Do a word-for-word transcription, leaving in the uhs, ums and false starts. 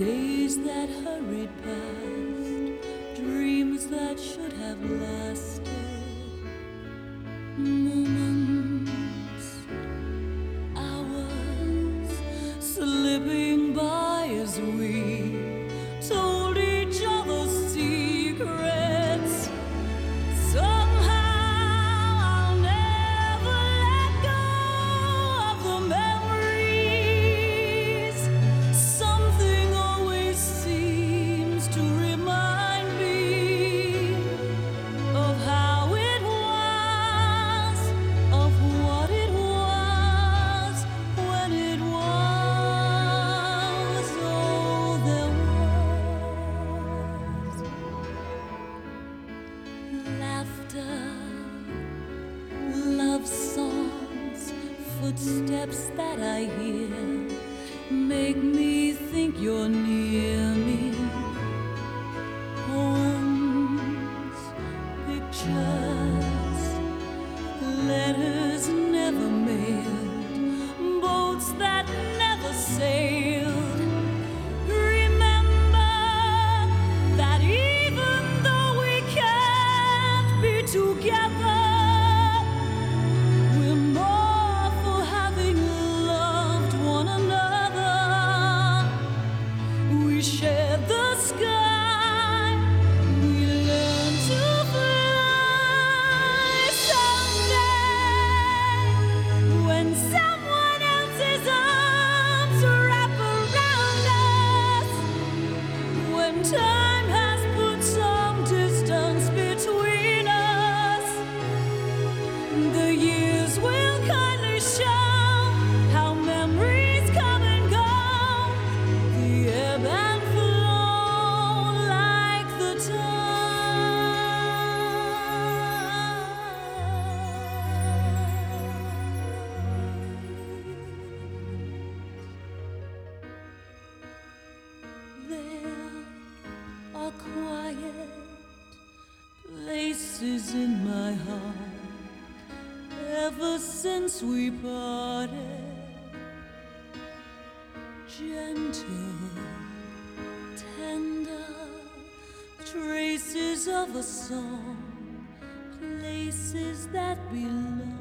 Days that hurried past, dreams that should have lasted, moments, hours slipping by as we told each other secrets. Somehow I'll never let go of the memories. Something always seems to remind me of how it was, of what it was when it was all there was. Laughter, love songs, footsteps that I hear make me think you're near me. Poems, pictures, letters never mailed, boats that never sailed. Remember that even though we can't be together, we're more for having loved one another. We shared the sky, we learned to fly. Someday, when someone else's arms wrap around us, when time has put some distance between us, the years will kindly show how memories come and go. The ebb and flow like the tide. There are quiet places in my heart ever since we parted. Gentle, tender traces of a song, places that belong.